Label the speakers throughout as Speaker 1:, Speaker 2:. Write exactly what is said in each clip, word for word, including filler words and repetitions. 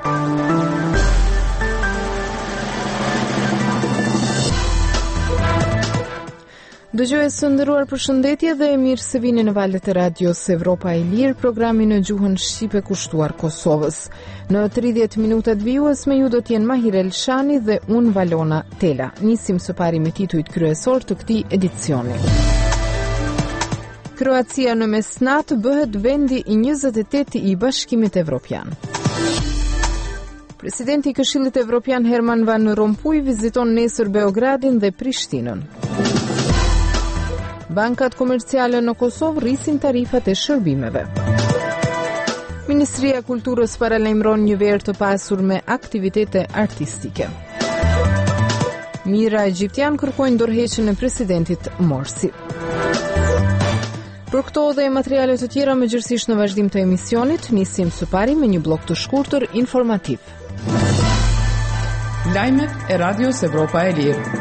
Speaker 1: Dëgjues së nderuar, përshëndetje dhe mirë se vini në valët e radios Evropa e Lirë, programi në gjuhën shqipe kushtuar Kosovës. Në tridhjetë minutat vijues me ju do t'jenë Mahir Elshani dhe unë Valona Tela. Nisim së pari me titujt kryesor të këtij edicioni. Kroacia në mesnat bëhet vendi i njëzet e tetë i Bashkimit Evropian. Presidenti i Këshillit Evropian Herman Van Rompuy viziton nesër Beogradin dhe Prishtinën. Bankat komerciale në Kosovë rrisin tarifat e shërbimeve. Ministria e Kulturës paralajmëron një verë të pasur me aktivitete artistike. Mira egjiptian kërkojnë dorëheqjen e presidentit Morsi. Për këto dhe materiale të tjera më gjithësisht në vazhdim të emisionit, nisim së pari me një blok të shkurtër informativ.
Speaker 2: Lajmet e Radios Evropa e Lirë.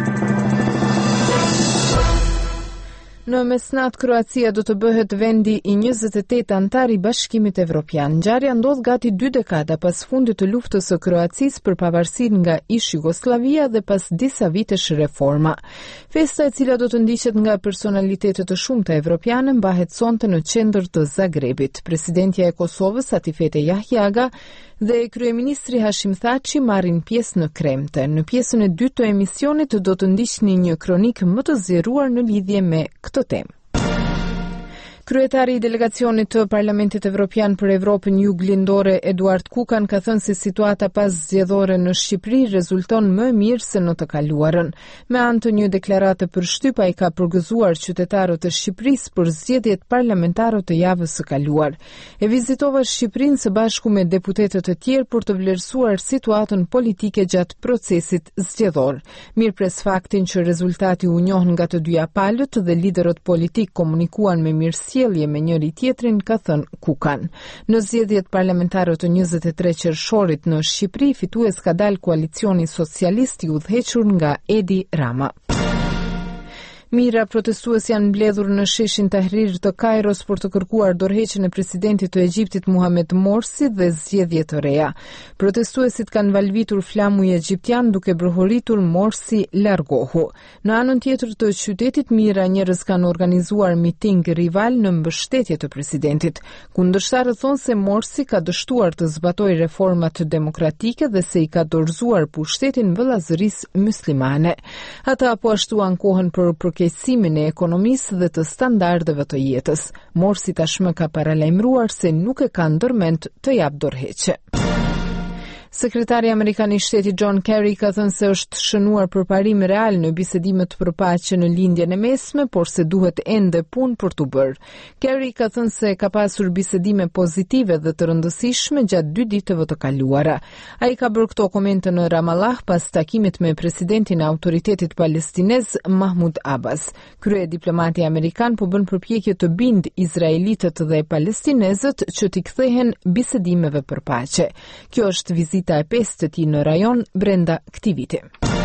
Speaker 1: Në mesnat, Kroacia do të bëhet vendi i njëzet e tetë antar i Bashkimit Evropian. Ngjarja ndodh gati dy dekada pas fundit të luftës së Kroacisë për pavarësinë nga ish Jugosllavia dhe pas disa vitesh reforma. Festa, e cila do të ndiqet nga personalitete të shumta evropiane, mbahet sonte në qendër të Zagrebit. Presidentja e Kosovës, Atifete Jahjaga, dhe kryeministri Hashim Thaçi marrin pjesë në Kremte. Në pjesën e dytë të emisionit do të ndiqni një kronik më të zgjeruar në lidhje me këtë temë. Kryetari i delegacionit të Parlamentit Evropian për Evropën Juglindore, Eduard Kukan, ka thënë se situata pas zgjedhore në Shqipëri rezulton më mirë se në të kaluarën. Me anë të një deklarate përshtyp, ai ka përgëzuar qytetarët e Shqipërisë për zgjedhjet parlamentare të javës së kaluar. E vizitova Shqipërinë së bashku me deputetët e tjerë për të vlerësuar situatën politike gjatë procesit zgjedhor. Mirëpres faktin që rezultati u njoh nga të dyja palët dhe liderët politik komunikuan me mirësi me njëri tjetrin, ka thënë Kukan. Në zgjedhjet parlamentare të njëzet e tre qershorit në Shqipëri, fitues ka dalë koalicioni socialist i udhëhequr nga Edi Rama. Mira protestues janë mbledhur në sheshin Tahrir të Kairos për të kërkuar dorëheqjen e presidentit të Egjiptit Muhamet Morsi dhe zgjedhje të reja. Protestuesit kanë valvitur flamuj egjiptian duke brohuritur Morsi largohu. Në anën tjetër të qytetit, mijëra njerëz kanë organizuar miting rival në mbështetje të presidentit. Kundërshtarët thonë se Morsi ka dështuar të zbatojë reformat demokratike dhe se i ka dorëzuar pushtetin vëllazërisë myslimane. Ata po ashtu ankohen për përkeqësimin e ekonomisë dhe të standardeve të jetës. Morsi tashmë ka paralajmëruar se nuk e ka ndërmend të japë dorëheqje. Sekretari Amerikan i Shtetit John Kerry ka thënë se është shënuar përparim real në bisedimet për paqe në lindjen e mesme, por se duhet ende punë për t'u bërë. Kerry ka thënë se ka pasur bisedime pozitive dhe të rëndësishme gjatë dy ditëve të kaluara. Ai ka bërë këto komente në Ramallah pas takimit me presidentin e Autoritetit Palestinez Mahmud Abbas. Krye diplomati amerikan po bën përpjekje të bind izraelitët dhe palestinezët që t'i kthehen bisedimeve për paqe. Kjo është vizita e pestë të tij në rajon brenda këtij viti.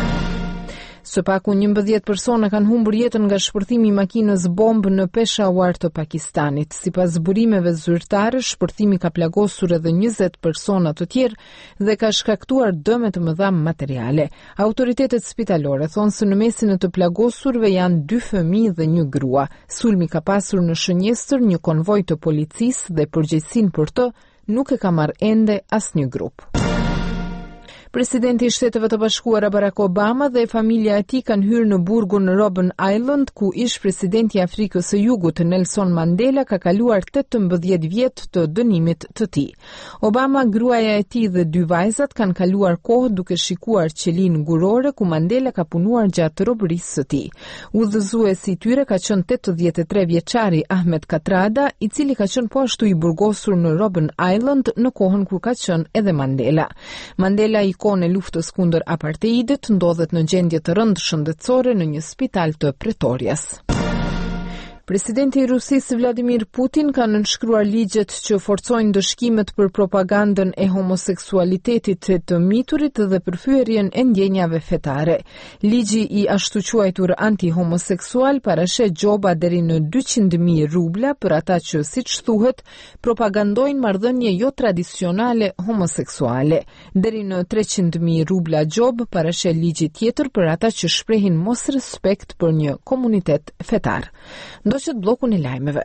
Speaker 1: Së paku njëmbëdhjetë persona kanë humbur jetën nga shpërthimi i makinës bombë në Peshawar të Pakistanit. Sipas burimeve zyrtare, shpërthimi ka plagosur edhe njëzet persona të tjerë dhe ka shkaktuar dëme të mëdha materiale. Autoritetet spitalore thonë se në mesin e të plagosurve janë dy fëmijë dhe një grua. Sulmi ka pasur në Shënjestër një konvoj të policisë dhe përgjegjësinë për të nuk e ka marrë ende asnjë grup. Presidenti i Shteteve të Bashkuara Barack Obama dhe familja e tij kanë hyrë në burgun Robben Island, ku ish presidenti i Afrikës së Jugut Nelson Mandela ka kaluar tetëmbëdhjetë vjet të dënimit të tij. Obama, gruaja e tij dhe dy vajzat kanë kaluar kohë duke shikuar qelinë gurore ku Mandela ka punuar gjatë robërisë së tij. Udhëzuesi i tyre ka qenë tetëdhjetë e tre vjeçari Ahmed Katrada, i cili ka qenë po ashtu i burgosur në Robben Island në kohën kur ka qenë edhe Mandela. Mandela i kohën e luftës kundër apartheidit ndodhet në gjendje të rëndë shëndetësore në një spital të Pretorias. Presidenti i Rusisë Vladimir Putin ka nënshkruar ligjet që forcojnë dëshkimet për propagandën e homoseksualitetit të miturit dhe përfyerjen e ndjenjave fetare. Ligji i ashtu quajtur anti-homoseksual parashe gjoba deri në dyqind mijë rubla për ata që, siç thuhet, propagandojnë marrëdhënie jo tradicionale homoseksuale. Deri në treqind mijë rubla gjob parashe ligji tjetër për ata që shprehin mos respekt për një komunitet fetar. Ndoqët bllokun e lajmeve.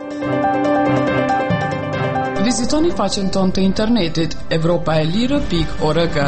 Speaker 2: Vizitoni faqen tonë të internetit evropa e lirë pikë org.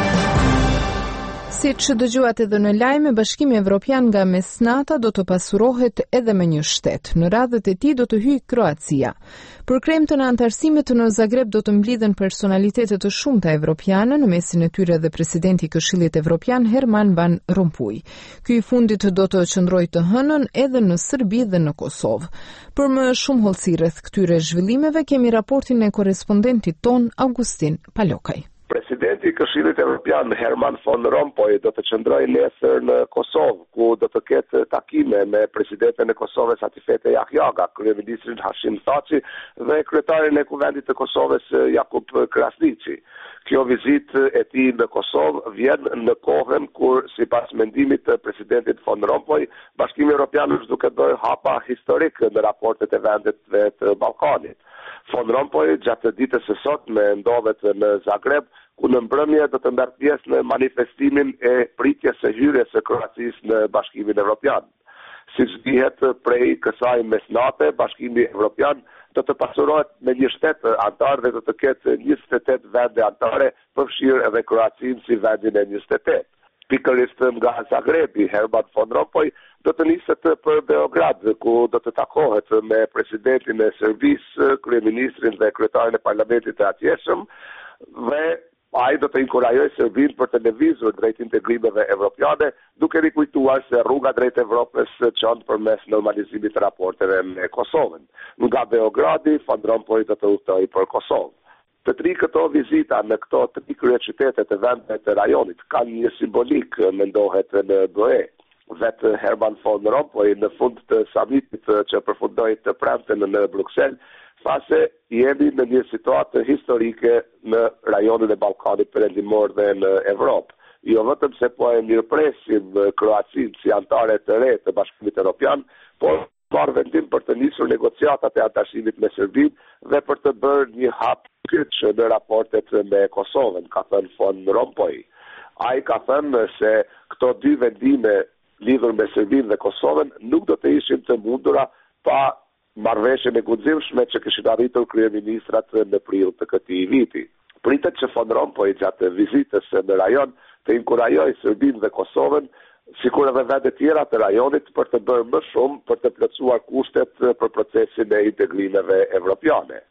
Speaker 1: Si që dëgjuat edhe në lajme, Bashkimi Evropian nga mesnata do të pasurohet edhe me një shtet. Në radhët e tij do të hyjë Kroacia. Për kremtën e antarësimit në Zagreb do të mblidhen personalitetet të shumta evropiane, në mesin e tyre dhe presidenti i Këshillit Evropian Herman Van Rompuy. Ky i fundit do të qëndrojë të hënën edhe në Serbi dhe në Kosovë. Për më shumë hollësi rreth këtyre zhvillimeve kemi raportin e korrespondentit ton Augustin Palokaj.
Speaker 3: Presidenti i Këshillit Evropian Herman Van Rompuy do të qëndrojë nesër në Kosovë, ku do të ketë takime me presidenten e Kosovës Atifete Jahjaga, kryeministrin Hashim Thaçi dhe kryetarin e Kuvendit të Kosovës Jakub Krasniqi. Kjo vizitë e tij në Kosovë vjen në kohën kur, sipas mendimit të presidentit Van Rompuy, Bashkimi Evropian është duke bërë hapa historik në raportet e vendeve të Ballkanit. Van Rompuy gjatë ditës së sotme ndodhet në Zagreb, ku në mbrëmje do të merr pjesë në manifestimin e pritjes së hyrjes së Kroacisë në Bashkimin Evropian. Siç dihet, prej kësaj mesnate, Bashkimi Evropian do të pasurohet me një shtet antar dhe do të ketë njëzet e tetë vende antare, përfshirë edhe Kroacinë si vendin e njëzet e tetë. Pikërisht nga Zagrebi, Herman Van Rompuy do të niset për Beograd, ku do të takohet me presidentin e Serbisë, kryeministrin dhe kryetarin e parlamentit të atjeshëm, dhe ai do të inkurajojë Serbinë për të lëvizur drejt integrimeve evropiane, duke rikujtuar se rruga drejt Evropës çon përmes normalizimit të raporteve me Kosovën. Nga Beogradi, Van Rompuy do të udhtojë për Kosovë. Të tri këto vizita në këto tri kryeqytete të vendeve të rajonit kanë një simbolik, mendohet në B E. Vetë Herman Van Rompuy në fund të samitit që përfundoi të premten në Bruksel, tha se jemi në një situatë historike në rajonin e Ballkanit Perëndimor dhe në Evropë. Jo vetëm se po e mirëpresim Kroacinë si antare të re të Bashkimit Evropian, por marrë vendim për të nisur negociatat e antarësimit me Serbinë dhe për të bërë një hap kyç në raportet me Kosovën, ka thënë Van Rompuy. Ai ka thënë se këto dy vendime lidhur me Serbinë dhe Kosovën nuk do të ishin të mundura pa marrëveshjen e guximshme që kishin arritur kryeministrat në prill të këtij viti. Pritet që Van Rompuy gjatë vizitës në rajon të inkurajojë Serbinë dhe Kosovën, sikur edhe vende tjera të rajonit, për të bërë më shumë për të plotësuar kushtet për procesin e integrimeve evropiane.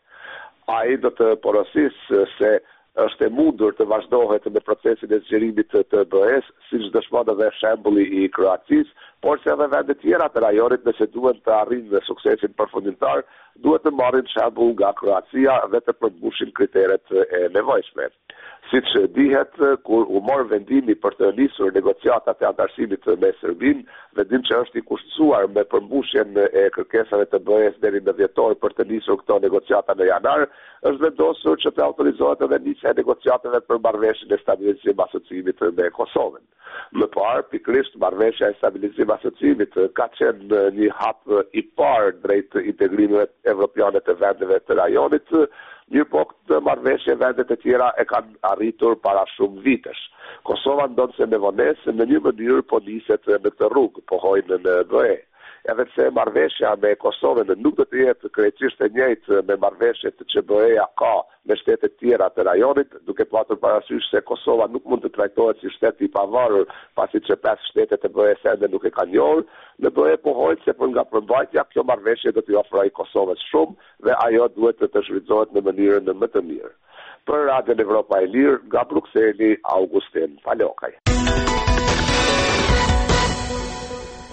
Speaker 3: Ai do të porosisë se është e mundur të vazhdohet me procesin e zgjerimit të B E-s, siç dëshmon edhe shembulli i Kroacisë, por se edhe vende tjera të rajonit, nëse duhen të arrijnë suksesin përfundimtar, duhet të marrin shembull nga Kroacia dhe të përmbushin kriteret e nevojshme. Siç dihet, kur u mor vendimi për të nisur negociatat e antarësimit me Serbinë, vendim që është i kushtuar me përmbushjen e kërkesave të B E-s deri në dhjetor për të nisur këto negociata në janar, është vendosur që të autorizohet edhe nisja e negociatave për marrëveshjen e stabilizim asociimit me Kosovën. Më parë, pikërisht marrëveshja e stabilizim asociimit ka qenë një hap i parë drejt integrimeve evropiane të vendeve të rajonit, mirë po këtë marrëveshje vendet e tjera e kanë arritur para shumë vitesh. Kosova ndonse me vonesë në një mënyrë po niset në këtë rrugë, pohojnë në B E. Edhe pse marrëveshja me Kosovën nuk do të jetë krejtësisht e njëjtë me marrëveshjet që B E-ja ka me shtetet tjera të rajonit, duke patur parasysh se Kosova nuk mund të trajtohet si shtet i pavarur, pasi që pesë shtetet e B E-s ende nuk e kanë njohur, në B E pohojnë se për nga përmbajtja kjo marrëveshje do t'i ofrojë Kosovës shumë dhe ajo duhet të të shfrytëzohet në mënyrën më të mirë. Për Radion Evropa e Lirë, nga Brukseli, Augustin Palokaj.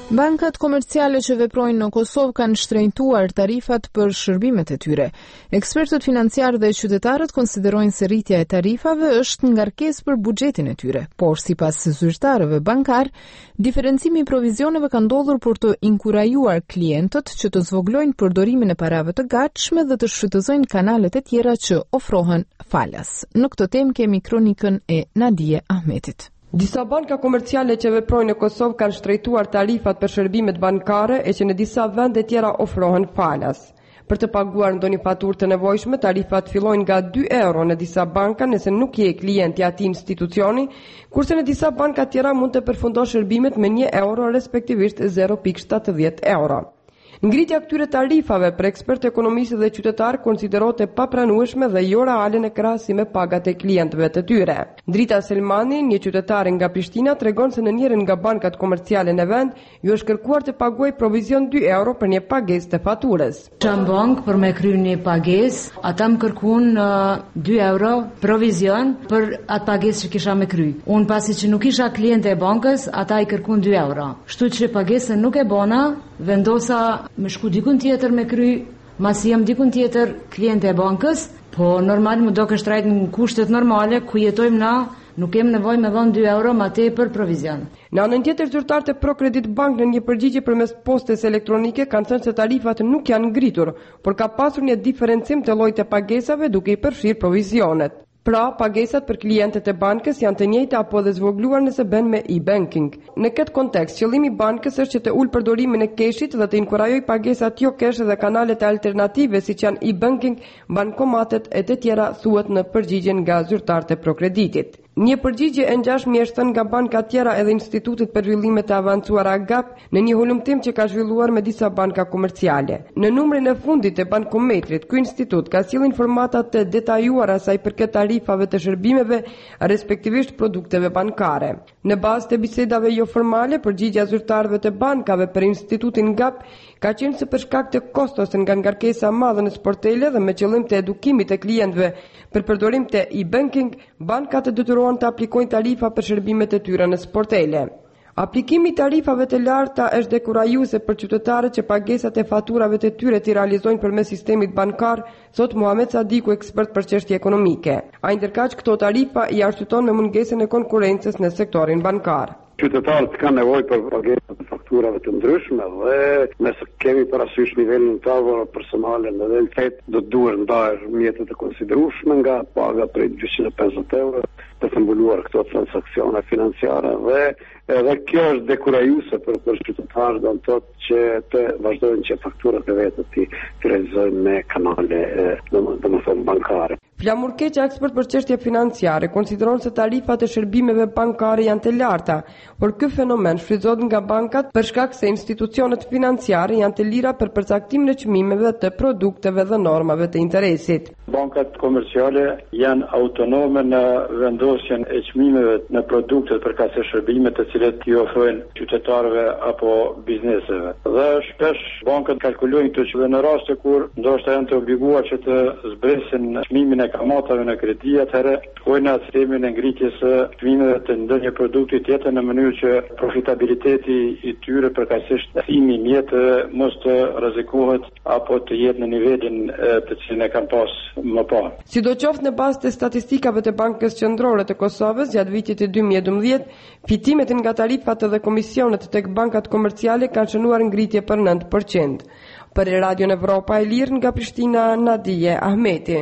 Speaker 1: Bankat komerciale që veprojnë në Kosovë kanë shtrenjtuar tarifat për shërbimet e tyre. Ekspertët financiarë dhe qytetarët konsiderojnë se rritja e tarifave është ngarkesë për buxhetin e tyre, por sipas zyrtarëve bankar, diferencimi i provizioneve ka ndodhur për të inkurajuar klientët që të zvoglojnë përdorimin e parave të gatshme dhe të shfrytëzojnë kanalet e tjera që ofrohen falas. Në këtë temë kemi kronikën e Nadije Ahmetit.
Speaker 4: Disa banka komerciale që veprojnë në Kosovë kanë shtrejtuar tarifat për shërbimet bankare e që në disa vende tjera ofrohen falas. Për të paguar ndonjë faturë të nevojshme, tarifat fillojnë nga dy euro në disa banka nëse nuk je klient i atij institucioni, kurse në disa banka tjera mund të përfundosh shërbimet me një euro respektivisht zero pikë shtatëdhjetë euro. Ngritja këtyre tarifave për ekspert ekonomistë dhe qytetar konsiderohet e papranueshme dhe jo reale në krahasim me pagat e klientëve të tyre. Drita Selmani, një qytetare nga Prishtina, tregon se në njërin nga bankat komerciale në vend ju është kërkuar të paguajë provizion dy euro për një pagesë të faturës.
Speaker 5: Në bank për me kryer një pagesë, ata më kërkuan uh, dy euro provizion për atë pagesë që kisha me kry. Unë pasi që nuk isha kliente e bankës, ata i kërkuan dy euro. Kështu që pagesën nuk e bona, vendosa me shku dikun tjetër me kry, masi jam dikun tjetër kliente e bankës, po normal më do kështë rajt në kushtet normale, ku jetojmë na, nuk kem nevojë me dhënë dy euro ma tepër provizion.
Speaker 4: Në anën tjetër, zyrtarët e ProCredit Bank në një përgjigje përmes postes elektronike kanë thënë se tarifat nuk janë ngritur, por ka pasur një diferencim të llojit të pagesave duke i përfshirë provizionet. Pra, pagesat për klientët e bankës janë të njëjta apo dhe zvogluar nëse bën me e-banking. Në këtë kontekst, qëllimi i bankës është që të ulë përdorimin e keshit dhe të inkurajojë pagesat jo kesh dhe kanalet alternative siç janë e-banking, bankomatet e të tjera, thuhet në përgjigjen nga zyrtarët e ProCreditit. Një përgjigje e ngjashme është thënë nga banka tjera edhe Institutit për Zhvillime të Avancuara Gap në një hulumtim që ka zhvilluar me disa banka komerciale. Në numrin e fundit të bankometrit, ky institut ka sjellë informata të detajuara sa i përket tarifave të shërbimeve, respektivisht produkteve bankare. Në bazë të bisedave jo formale, përgjigja zyrtarëve të bankave për Institutin Gap ka qenë se për shkak të kostos nga ngarkesa e madhe në sportele dhe me qëllim të edukimit të klientëve për përdorim të e-banking, bankat e detyrohen të aplikojnë tarifa për shërbimet e tyre në sportele. Aplikimi i tarifave të larta është dekurajuese për qytetarët që pagesat e faturave të tyre t'i realizojnë përmes sistemit bankar, thot Muhamet Sadiku, ekspert për çështje ekonomike. Ai ndërkaq këto tarifa i arsyeton me mungesën e konkurrencës në sektorin bankar.
Speaker 6: Qytetarët kanë nevojë për pagesat e fakturave të ndryshme dhe nëse kemi parasysh nivelin të tavë personale në realitet do të duhet ndarë mjetet e konsiderueshme nga paga prej dyqind e pesëdhjetë euro për të mbuluar këto transaksione financiare dhe edhe kjo është dekurajuese për për qytetarët, do të thotë që të vazhdojnë që fakturat e vetë të realizojnë me kanale domethënë bankare.
Speaker 4: Flamur Keqa, ekspert për çështje financiare, konsideron se tarifat e shërbimeve bankare janë të larta, por ky fenomen shfrytëzohet nga bankat për shkak se institucionet financiare janë të lira për përcaktimin e çmimeve të produkteve dhe normave të interesit.
Speaker 7: Bankat komerciale janë autonome në vendosjen e çmimeve në produktet përkatëse shërbimet të cilet i ofrojnë qytetarëve apo bizneseve. Dhe shpesh bankat kalkulojnë këtë që në raste kur ndoshta janë të obliguar që të zbresin çmimin e kamatave në kredi, atëherë shkojnë atë sistemin e ngritjes së çmimeve të ndonjë produkti tjetër në mënyrë që profitabiliteti i tyre përkatësisht thimi mjetë mos të rrezikohet apo të jetë në nivelin të cilin e kanë pas më parë.
Speaker 4: Sidoqoftë në bazë të statistikave të Bankës Qendrore të Kosovës gjatë vitit të dy mijë e dymbëdhjetë, fitimet nga tarifat dhe komisionet tek bankat komerciale kanë shënuar ngritje për nëntë përqind. Për Radio Evropa e Lirë nga Prishtina, Nadije Ahmeti.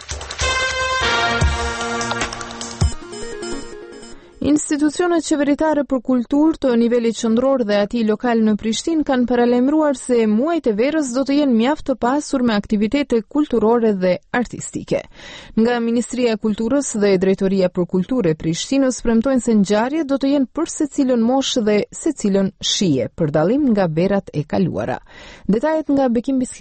Speaker 1: Institucionet qeveritare për kulturë të nivelit qendror dhe atij lokal në Prishtinë kanë paralajmëruar se muajt e verës do të jenë mjaft të pasur me aktivitete kulturore dhe artistike. Nga Ministria e Kulturës dhe Drejtoria për Kulturë e Prishtinës premtojnë se ngjarjet do të jenë për secilën moshë dhe secilën shije, për dallim nga verat e kaluara. Detajet nga Bekim Bislimi.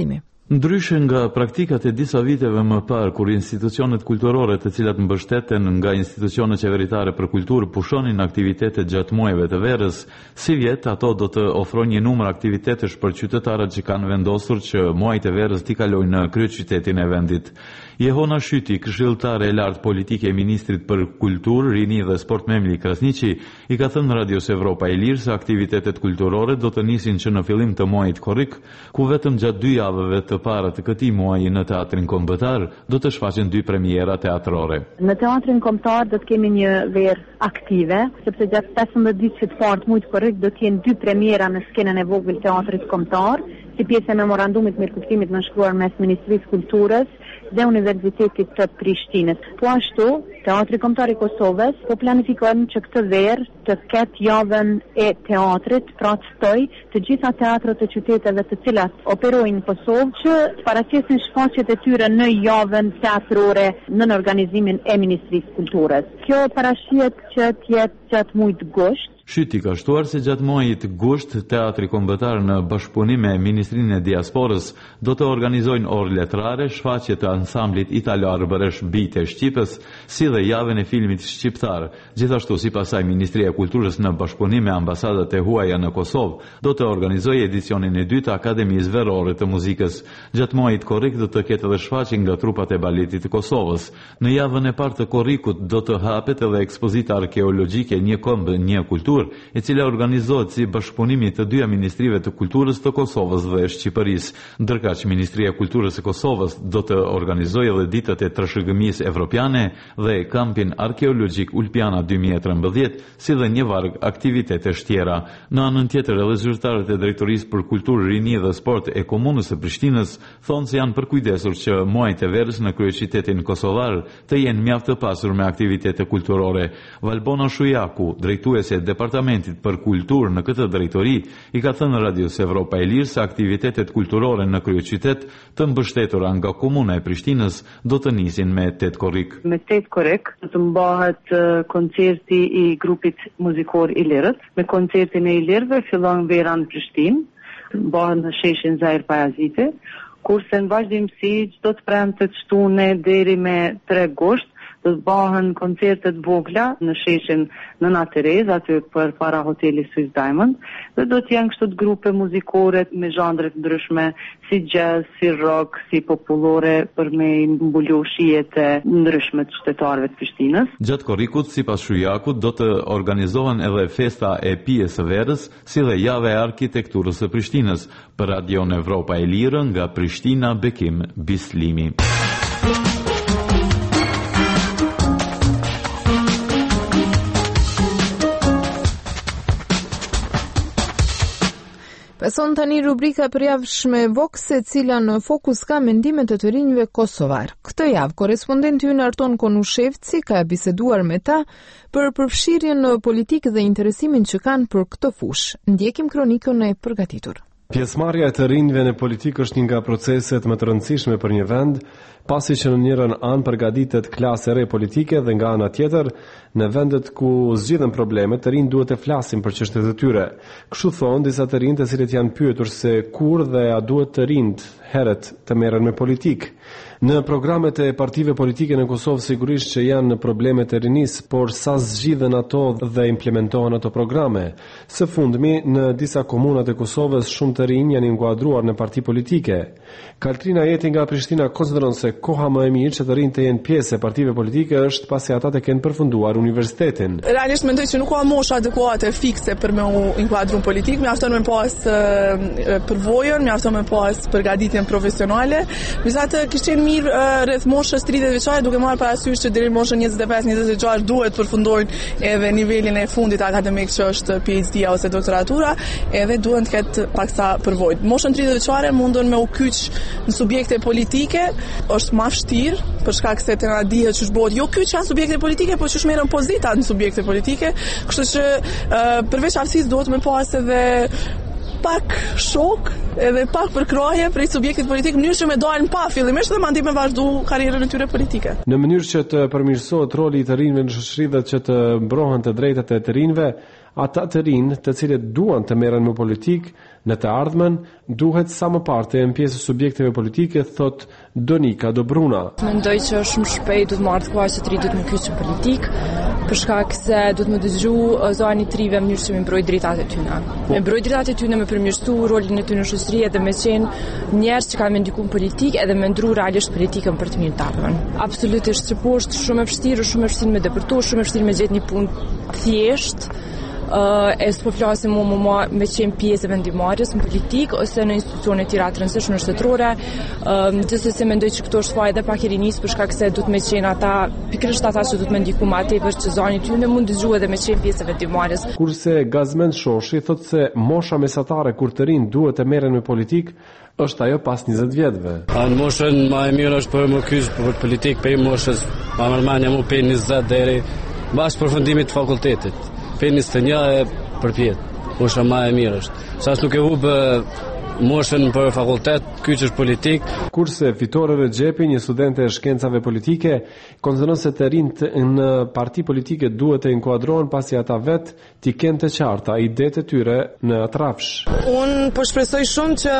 Speaker 8: Ndryshe nga praktikat e disa viteve më parë, kur institucionet kulturore të cilat mbështeten nga institucionet qeveritare për kulturë pushonin aktivitetet gjatë muajve të verës, si vjet ato do të ofrojnë një numër aktivitetesh për qytetarët që kanë vendosur që muajt e verës t'i kalojnë në kryeqytetin e vendit. Jehona Shyti, këshilltare e lartë politike e ministrit për kulturë, rini dhe sport Memli Krasniqi, i ka thënë Radios Evropa e Lirë se aktivitetet kulturore do të nisin që në fillim të muajit korrik, ku vetëm gjatë dy javëve të para të këtij muaji në Teatrin Kombëtar do të shfaqen dy premiera teatrore.
Speaker 9: Në Teatrin Kombëtar do të kemi një verë aktive, sepse gjatë pesëmbëdhjetë ditëve të parë të muajit korrik do të jenë dy premiera në skenën e vogël Teatrit Kombëtar, si pjesë e memorandumit mirëkuptimit nënshkruar mes Ministrisë Kulturës dhe Universitetit të Prishtinës. Po ashtu, Teatri Kombëtar i Kosovës po planifikojnë që këtë verë të ketë javën e teatrit, pra të stoj të gjitha teatrat e qyteteve të cilat operojnë në Kosovë që të paraqesin shfaqjet e tyre në javën teatrore në organizimin e Ministrisë Kulturës. Kjo parashihet që të jetë gjatë muajit gusht.
Speaker 8: Shyti ka shtuar se gjatë muajit gusht Teatri Kombëtar në bashkëpunim me Ministrinë e Diasporës do të organizojnë orë letrare, shfaqje të ansamblit italo arbëresh Bite Shqipës, si dhe javën e filmit shqiptar. Gjithashtu, sipas saj, Ministria e Kulturës në bashkëpunim me ambasadat e huaja në Kosovë do të organizojë edicionin e dytë të Akademisë Verore të Muzikës. Gjatë muajit korrik do të ketë edhe shfaqje nga trupat e baletit të Kosovës. Në javën e parë të korrikut do të hapet edhe ekspozita arkeologjike Një Këmbë, Një Kulturë, e cila organizohet si bashkëpunimi të dyja ministrive të kulturës të Kosovës dhe Shqipërisë. Ndërkaq Ministria e Kulturës e Kosovës do të organizojë edhe ditët e trashëgimisë evropiane dhe kampin arkeologjik Ulpiana dy mijë e trembëdhjetë, si dhe një varg aktivitetesh tjera. Në anën tjetër, edhe zyrtarët e Drejtorisë për Kulturë, Rini dhe Sport e Komunës së Prishtinës thonë se janë përkujdesur që muajt e verës në kryeqytetin kosovar të jenë mjaft të pasur me aktivitete kulturore. Valbona Shujaku, drejtuese e Departamentit për Kulturë në këtë drejtori, i ka thënë Radios Evropa e Lirë se aktivitetet kulturore në kryeqytet të mbështetura nga Komuna e Prishtinës do të nisin me tetë korrik.
Speaker 9: Me tetë korrik do të mbahet koncerti i grupit muzikor i Lirët. Me koncertin e Ilirëve fillon vera në Prishtinë, mbahet në sheshin Zair Pajaziti, kurse në vazhdimsi çdo të premte të shtune deri me tre gusht do të bëhen koncertet vogla në sheshin Nëna Terez, aty për para hoteli Swiss Diamond, dhe do të janë kështu të grupe muzikore me zhandre të ndryshme, si jazz, si rock, si popullore, për me mbulu shijet e ndryshme të qytetarëve të Prishtinës.
Speaker 8: Gjatë korrikut, sipas Shujakut, do të organizohen edhe festa e pijes së verës, si dhe java e arkitekturës së Prishtinës. Për Radion Evropa e Lirë, nga Prishtina, Bekim Bislimi.
Speaker 1: Pason tani rubrika përjavshme Vox, e cila në fokus ka mendimet e të rinjve kosovar. Këtë javë, korespondenti ynë Arton Konushevci ka biseduar me ta për përfshirjen në politikë dhe interesimin që kanë për këtë fushë. Ndjekim kronikën e përgatitur.
Speaker 10: Pjesëmarrja e të rinjve në politikë është një nga proceset më të rëndësishme për një vend, pasi që në njërën anë përgatitet klasë e re politike dhe nga ana tjetër, në vendet ku zgjidhen problemet, të rinj duhet të flasin për çështjet e tyre. Kështu thonë disa të rinj të cilët janë pyetur se kur dhe a duhet të rinjt herët të merren me politikë. Në programet e partive politike në Kosovë sigurisht që janë problemet e rinisë, por sa zgjidhen ato dhe implementohen ato programe. Së fundmi, në disa komunat e Kosovës shumë të rinj janë inkuadruar në parti politike. Kaltrina Jeti nga Prishtina konsideron se koha më e mirë që të rinjt të jenë pjesë e partive politike është pasi ata të kenë përfunduar universitetin.
Speaker 11: Realisht mendoj që nuk ka moshë adekuate fikse për me u inkuadru në politikë, mjafton me pas përvojën, mjafton me pas përgatitjen profesionale. Megjithatë kishte qenë mirë rreth moshës tridhjetë vjeçare, duke marrë parasysh që deri në moshën njëzet e pesë njëzet e gjashtë duhet përfundojnë edhe nivelin e fundit akademik që është PhD ose doktoratura, edhe duhen të ketë paksa përvojë. Moshën tridhjetë vjeçare mundon me u kyç në subjekte politike, është më vështirë për shkak se të na dihet ç'është bëhet. Jo kyç janë subjekte politike, por ç'është merren pozita në subjekte politike, kështu që përveç aftësisë duhet me pas edhe pak shok edhe pak përkraje prej subjektit politik, mënyrë që me dalën pa fillimisht dhe mandi me vazhdu karrierën e tyre politike.
Speaker 10: Në mënyrë që të përmirësohet roli i të rinjve në shoqëri dhe që të mbrohen të drejtat e të rinjve, ata të rinj të cilët duan të merren me politikë në të ardhmen duhet sa më parë të jenë pjesë e subjekteve politike, thot Donika Dobruna.
Speaker 12: Mendoj që shumë shpejt do të marrë koha që të ri do të më kyçë në politikë, për shkak se do të më dëgju zonë të rive në mënyrë që më mbroj drejtat e tyre. Me mbroj drejtat e tyre, me përmirësu rolin e tyre në shoqëri edhe me qenë njerëz që kanë mendiku në politikë edhe me ndru realisht politikën për të mirë të ardhmen. Absolutisht që po është shumë e vështirë, shumë e vështirë me depërtu, shumë e vështirë me gjetë një punë thjesht. Uh, e s'po flasim mu mu ma me qenë pjesë e vendimarrjes në politikë ose në institucione tjera të rëndësishme shtetërore. Uh, Gjithsesi mendoj që këto është fajda pak e rinisë për shkak se duhet me qenë ata, pikërisht ata që duhet me ndiku më tepër që zani tyre mund dëgjojë edhe me qenë pjesë e vendimarrjes.
Speaker 10: Kurse Gazmend Shoshi thotë se mosha mesatare kur të rinë duhet të merren me politikë është ajo pas njëzet vjetëve.
Speaker 13: Në moshën ma e mirë është për më kyç për politikë, për moshës ma mërmanja mu për njëzet deri bashkë përfundimit të fakultetit. Penis të një e përpjet, mosha ma e mirë është. Sa nuk e hubë moshën për fakultet, kyç është politik.
Speaker 10: Kurse Fitore Rexhepi, një studente e shkencave politike, konsideron se të rinjt në parti politike duhet të inkuadrohen pasi ata vetë t'i kenë të qarta idetë e tyre në atrafsh.
Speaker 14: Unë po shpresoj shumë që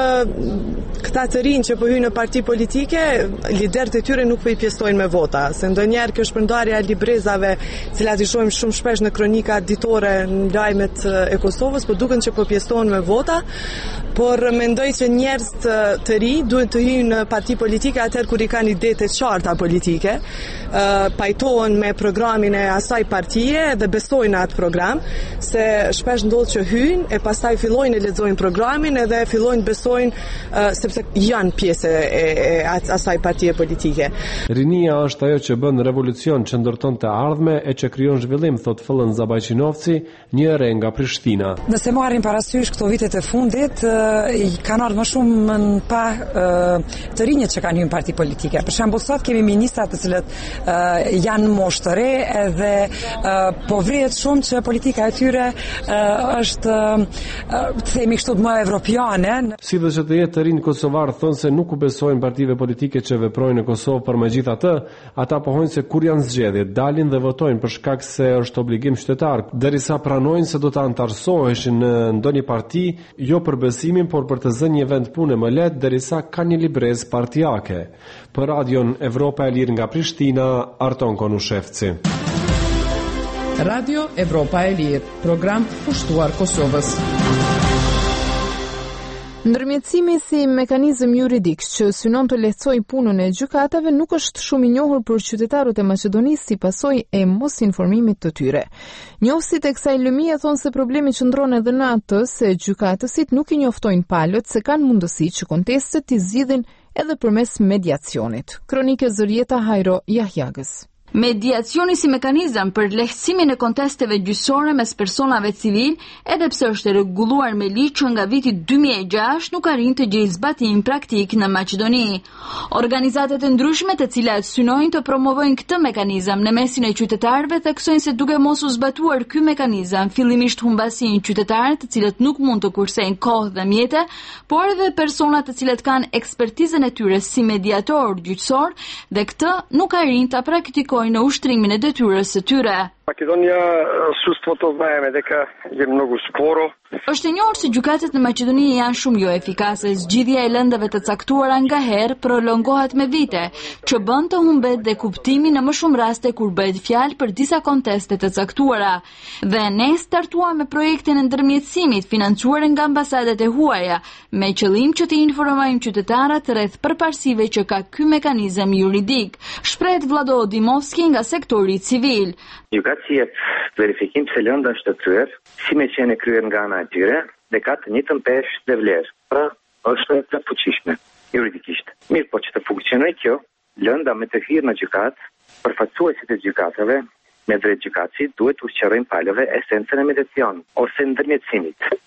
Speaker 14: këta të rinj që po hyjnë në parti politike, liderët e tyre nuk po i pjesojnë me vota, se ndonjëherë kjo shpërndarja e librezave, cilat i shohim shumë shpesh në kronika ditore në lajmet e Kosovës, po duken që po pjesohen me vota, por mendoj që njerëz të, të ri duhet të hyjnë në parti politike atëherë kur i kanë ide të qarta politike, uh, pajtohen me programin e asaj partie dhe besojnë atë program, se shpesh ndodh që hyjnë e pastaj fillojnë e lexojnë programin edhe fillojnë besojnë uh, sepse janë pjesë e, e asaj partie politike.
Speaker 10: Rinia është ajo që bën revolucion që ndërton të ardhme e që krijon zhvillim, thot Fëllën Zabajqinovci, një ere nga Prishtina.
Speaker 15: Nëse marrim parasysh këto vitet e fundit, i kanë ardhur më shumë në pa uh, të rinjët që kanë hyrë në parti politike. Për shembull, sot kemi ministra të cilët uh, janë moshë të re edhe uh, po vrihet shumë që politika e tyre uh, është uh, të themi kështu më evropiane.
Speaker 10: Si dhe që të jetë të rinj kosovar thonë se nuk u besojnë partive politike që veprojnë në Kosovë, për megjithatë, ata pohojnë se kur janë zgjedhje, dalin dhe votojnë për shkak se është obligim qytetar, derisa pranojnë se do të antarësoheshin në ndonjë parti, jo për besimin, por për të zënë një vend pune më lehtë derisa ka një librez partijake. Për Radion Evropa e Lirë nga Prishtina, Arton Konushevci.
Speaker 2: Radio Evropa e Lirë, program pushtuar Kosovës.
Speaker 1: Ndërmjetësimi si mekanizëm juridik që synon të lehtësojë punën e gjykatave nuk është shumë i njohur për qytetarët e Maqedonisë si pasojë e mos informimit të tyre. Njohësit e kësaj lëmie thonë se problemi qëndron edhe në atë se gjykatësit nuk i njoftojnë palët se kanë mundësi që kontestet t'i zgjidhin edhe përmes mediacionit. Kronike Zërieta Hajro Jahjagës.
Speaker 16: Mediacioni si mekanizëm për lehtësimin e kontesteve gjyqësore mes personave civil, edhe pse është rregulluar me ligj që nga viti dy mijë e gjashtë nuk arrin të gjejë zbatim praktik në Maqedoni. Organizatat e ndryshme të cilat synojnë të promovojnë këtë mekanizëm në mesin e qytetarëve theksojnë se duke mos u zbatuar ky mekanizëm, fillimisht humbasin qytetarët të cilët nuk mund të kursejnë kohë dhe mjete, por edhe personat të cilët kanë ekspertizën e tyre si mediator gjyqësor dhe këtë nuk arrin ta praktikojnë në ushtrimin e detyrës së tyre.
Speaker 17: Македония судството знаеме дека е многу споро.
Speaker 16: Është e njohur se gjykatet në Maqedoni janë shumë jo efikase. Zgjidhja e lëndave të caktuara ngaherë prolongohet me vite, që bën të humbet dhe kuptimi në më shumë raste kur bëhet fjalë për disa konteste të caktuara. Dhe ne startuam me projektin e ndërmjetësimit financuar nga ambasadat e huaja, me qëllim që të informojmë qytetarët rreth përparësive që ka ky mekanizëm juridik. Shpreh Vlado Dimovski nga sektori civil.
Speaker 18: Gjykatësia verifikim se lënda është të kryer, si me qenë kryer nga ana e tyre, dhe ka të njëjtën peshë dhe vlerë. Pra, është e fuqishme juridikisht. Mirë, po që të funksionojë kjo, lënda me të hyrë në gjykat, përfaqësuesit e gjykatave me drejt gjykatësit duhet të ushqarojnë palëve esencën e mediacion ose ndërmjetësimit.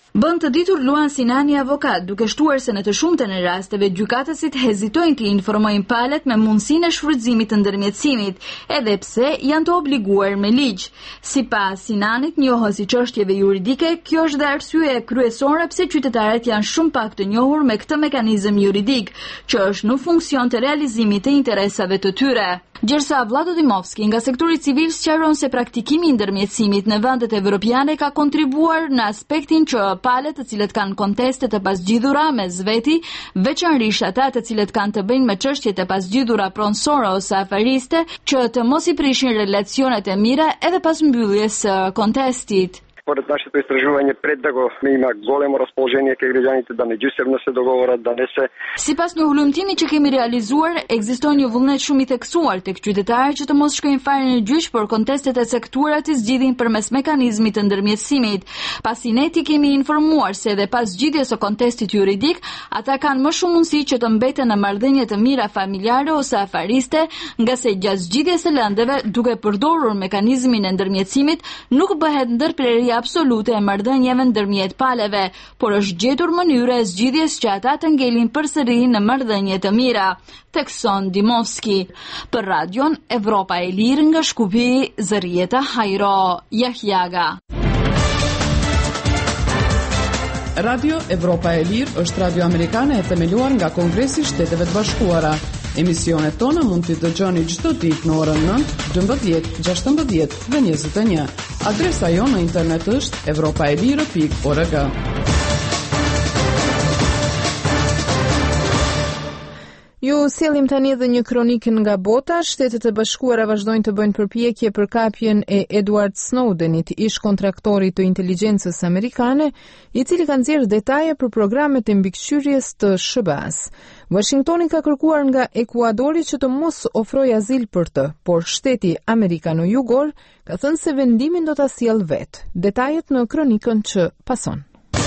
Speaker 16: Bën të ditur Luan Sinani avokat, duke shtuar se në të shumtën e rasteve gjykatësit hezitojnë të informojnë palët me mundësinë e shfrytëzimit të ndërmjetësimit, edhe pse janë të obliguar me ligj. Sipas Sinanit, njohës i çështjeve juridike, kjo është dhe arsye kryesore pse qytetarët janë shumë pak të njohur me këtë mekanizëm juridik, që është në funksion të realizimit të interesave të tyre. Gjersa Vlado Dimovski nga sektori civil sqaron se praktikimi i ndërmjetësimit në vendet evropiane ka kontribuar në aspektin që palët të cilët kanë konteste të pasgjidhura me zveti, veçanërisht ata të cilët kanë të bëjnë me çështje të pasgjidhura pronësore ose afariste, që të mos i prishin relacionet e mira edhe pas mbylljes së kontestit.
Speaker 17: Според нашето изтражуване пред да го има големо разположение кај граѓаните да не ѓусевно се договорат, да не се.
Speaker 16: Sipas një hulumtimi që kemi realizuar, ekziston një vullnet shumë i theksuar tek qytetarët që të mos shkojnë fare në gjyq për kontestet e caktuara të zgjidhin përmes mekanizmit të ndërmjetësimit. Pasi ne ti kemi informuar se edhe pas zgjidhjes së kontestit juridik, ata kanë më shumë mundësi që të mbeten në marrëdhënie të mira familjare ose afariste, nga se gjatë zgjidhjes së lëndeve, duke përdorur mekanizmin e ndërmjetësimit, nuk bëhet ndërprerje absolute e marrëdhënieve ndërmjet palëve, por është gjetur mënyra e zgjidhjes që ata të ngelin përsëri në marrëdhënie të mira, thekson Dimovski. Për radion Evropa e Lirë nga Shkupi, Zërieta Hajro Jahjaga.
Speaker 2: Radio Evropa e Lirë është radio amerikane e themeluar nga Kongresi i Shteteve të Bashkuara. Emisionet tona mund t'i dëgjoni çdo ditë në orën nëntë, dymbëdhjetë, gjashtëmbëdhjetë dhe njëzet e një. Adresa jonë në internet është evropaelire pikë org.
Speaker 1: Ju sjellim tani edhe një kronikë nga bota. Shtetet e Bashkuara vazhdojnë të bëjnë përpjekje për kapjen e Edward Snowdenit, ish kontraktorit të inteligjencës amerikane, i cili ka nxjerrë detaje për programet e mbikëqyrjes të S B A-s. Washingtoni ka kërkuar nga Ekuadori që të mos ofrojë azil për të, por shteti amerikano-jugor ka thënë se vendimin do ta sjellë vetë. Detajet në kronikën që pason.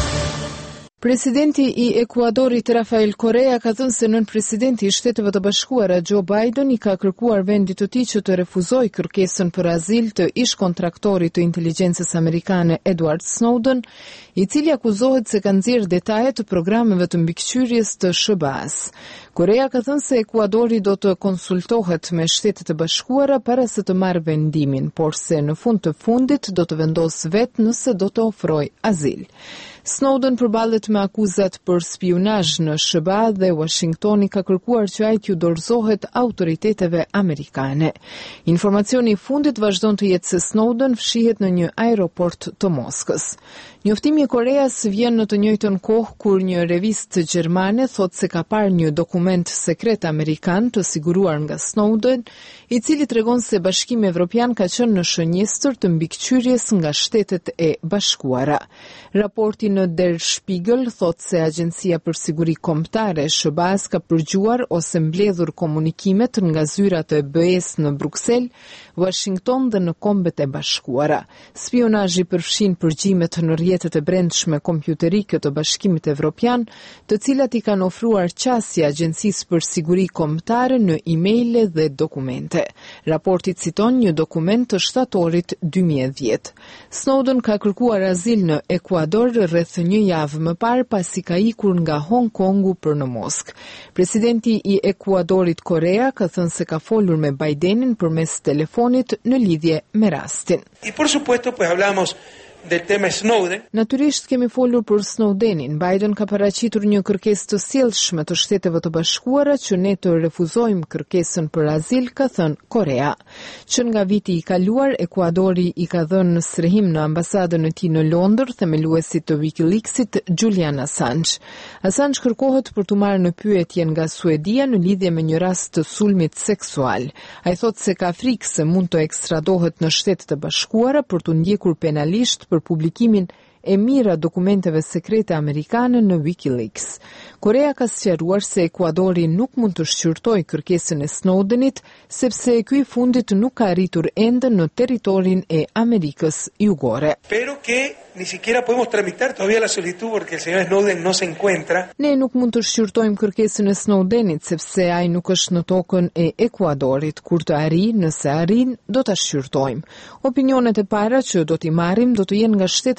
Speaker 1: Presidenti i Ekuadorit Rafael Correa ka thënë se nën presidenti i Shteteve të Bashkuara Joe Biden i ka kërkuar vendit të tij që të refuzojë kërkesën për azil të ish kontraktorit të inteligjencës amerikane Edward Snowden, i cili akuzohet se ka nxjerrë detaje të programeve të mbikëqyrjes të S B A-s. Correa ka thënë se Ekuadori do të konsultohet me Shtetet e Bashkuara para se të marrë vendimin, por se në fund të fundit do të vendosë vetë nëse do të ofrojë azil. Snowden përballet me akuzat për spionazh në S B A dhe Washingtoni ka kërkuar që ai t'ju dorëzohet autoriteteve amerikane. Informacioni i fundit vazhdon të jetë se Snowden fshihet në një aeroport të Moskës. Njoftimi i Koreas vjen në të njëjtën kohë kur një revistë gjermane thotë se ka parë një dokument sekret amerikan të siguruar nga Snowden, i cili tregon se Bashkimi Evropian ka qenë në shënjestër të mbikëqyrjes nga Shtetet e Bashkuara. Raporti në Der Spiegel thotë se Agjencia për Siguri Kombëtare S B A-s ka përgjuar ose mbledhur komunikimet nga zyrat e B E-s në Bruksel, Washington dhe në Kombet e Bashkuara. Spionazhi përfshin përgjimet në rrjetet e brendshme kompjuterike të Bashkimit Evropian, të cilat i kanë ofruar qasje Agjencisë për Siguri Kombëtare në emaile dhe dokumente. Raporti citon një dokument të shtatorit dy mijë e dhjetë. Snowden ka kërkuar azil në Ekuador rreth një javë më parë pasi ka ikur nga Hong Kongu për në Moskë. Presidenti i Ekuadorit Correa ka thënë se ka folur me Bidenin përmes telefonit në lidhje me rastin.
Speaker 19: Y por supuesto, pues hablamos del tema Snowden.
Speaker 1: Natyrisht kemi folur për Snowdenin. Biden ka paraqitur një kërkesë të sjellshme të Shteteve të Bashkuara që ne të refuzojmë kërkesën për azil, ka thënë Korea. Që nga viti i kaluar, Ekuadori i ka dhënë në strehim në ambasadën e tij në Londër themeluesit të Wikileaksit Julian Assange. Assange kërkohet për të marrë në pyetje nga Suedia në lidhje me një rast të sulmit seksual. Ai thotë se ka frikë se mund të ekstradohet në Shtetet e Bashkuara për të ndjekur penalisht për publikimin e mira dokumenteve sekrete amerikane në Wikileaks. Korea ka sqaruar se Ekuadori nuk mund të shqyrtojë kërkesën e Snowdenit sepse ky i fundit nuk ka arritur ende në territorin e Amerikës Jugore.
Speaker 19: Pero que ni siquiera podemos tramitar todavía la solicitud porque el señor Snowden no se encuentra.
Speaker 1: Ne nuk mund të shqyrtojmë kërkesën e Snowdenit sepse ai nuk është në tokën e Ekuadorit. Kur të arrijë, nëse arrin, do ta shqyrtojmë. Opinionet e para që do t'i marrim do të jenë nga Shtetet e Bashkuara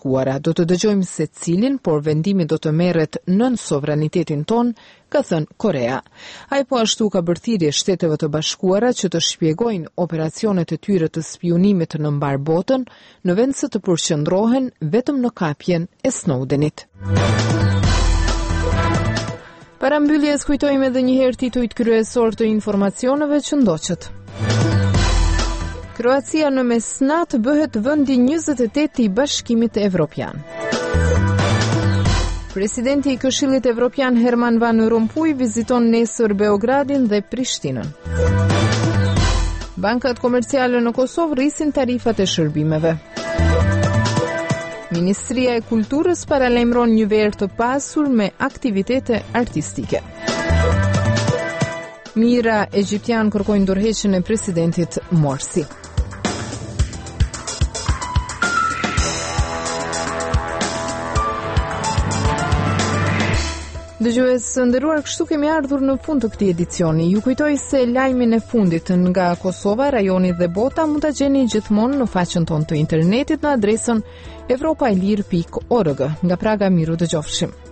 Speaker 1: Bashkuara. Do të dëgjojmë se cilin, por vendimi do të merret nën sovranitetin ton, ka thënë Korea. Ai po ashtu ka bërthirrje Shteteve të Bashkuara që të shpjegojnë operacionet e tyre të spionimit në mbar botën, në vend se të përqendrohen vetëm në kapjen e Snowdenit. Para mbylljes kujtojmë edhe një herë titujt kryesor të informacioneve që ndoqët. Kroacia në mesnat bëhet vendi njëzet e tetë i Bashkimit Evropian. Presidenti i Këshillit Evropian Herman Van Rompuy viziton nesër Beogradin dhe Prishtinën. Bankat komerciale në Kosovë rrisin tarifat e shërbimeve. Ministria e Kulturës paralajmëron një verë të pasur me aktivitete artistike. Mira egjiptian kërkojnë ndërheqjen e presidentit Morsi. Dëgjues nderuar, kështu kemi ardhur në fund të këtij edicioni. Ju kujtoj se lajmin e fundit nga Kosova, rajoni dhe bota mund ta gjeni gjithmonë në faqen tonë të internetit në adresën evropaelir pikë org. Nga Praga, miru dëgjofshim.